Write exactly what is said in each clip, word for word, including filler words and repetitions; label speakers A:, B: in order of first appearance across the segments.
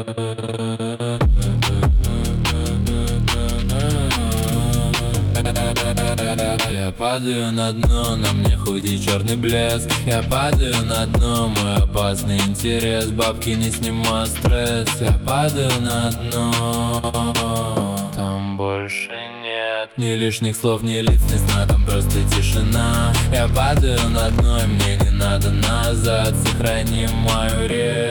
A: Я падаю на дно, на мне худи черный блеск. Я падаю на дно, мой опасный интерес. Бабки не снимают стресс. Я падаю на дно, там больше нет ни лишних слов, ни лиц, ни сна, там просто тишина. Я падаю на дно, и мне не надо назад. Сохрани мою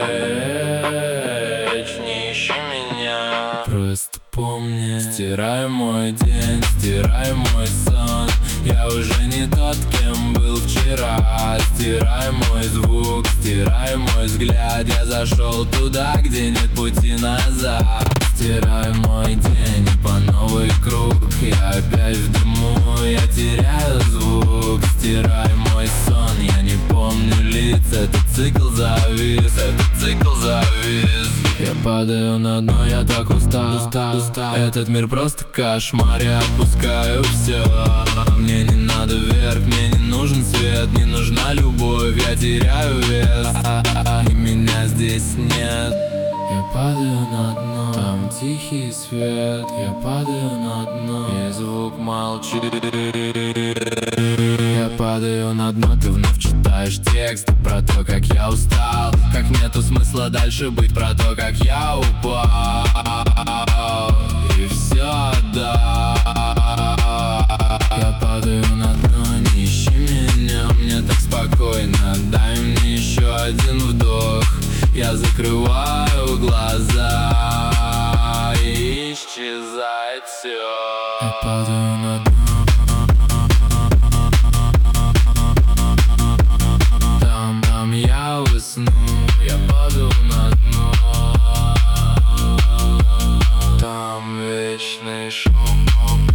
A: речь, не ищи меня. Просто помни, стирай мой день, стирай мой сон. Я уже не тот, кем был вчера. Стирай мой звук, стирай мой взгляд. Я зашел туда, где нет пути назад. Стирай мой день и по новый круг. Я опять в дыму, я теряю звук. Стирай мой сон, я не помню лиц. Этот цикл завис, этот цикл завис. Я падаю на дно, я так устал, устал, устал. Этот мир просто кошмар, я отпускаю все. Мне не надо вверх, мне не нужен свет. Не нужна любовь, я теряю вес, и меня здесь нет. Я падаю на дно, там тихий свет. Я падаю на дно, и звук молчит. Я падаю на дно, ты вновь читаешь текст про то, как я устал, как нету смысла дальше быть, про то, как я упал и все отдал. Я падаю на дно, не ищи меня, мне так спокойно. Дай мне еще один вдох. Я закрываю глаза, и исчезает все. Я падаю на дно, там, там я усну. Я падаю на дно, там вечный шум.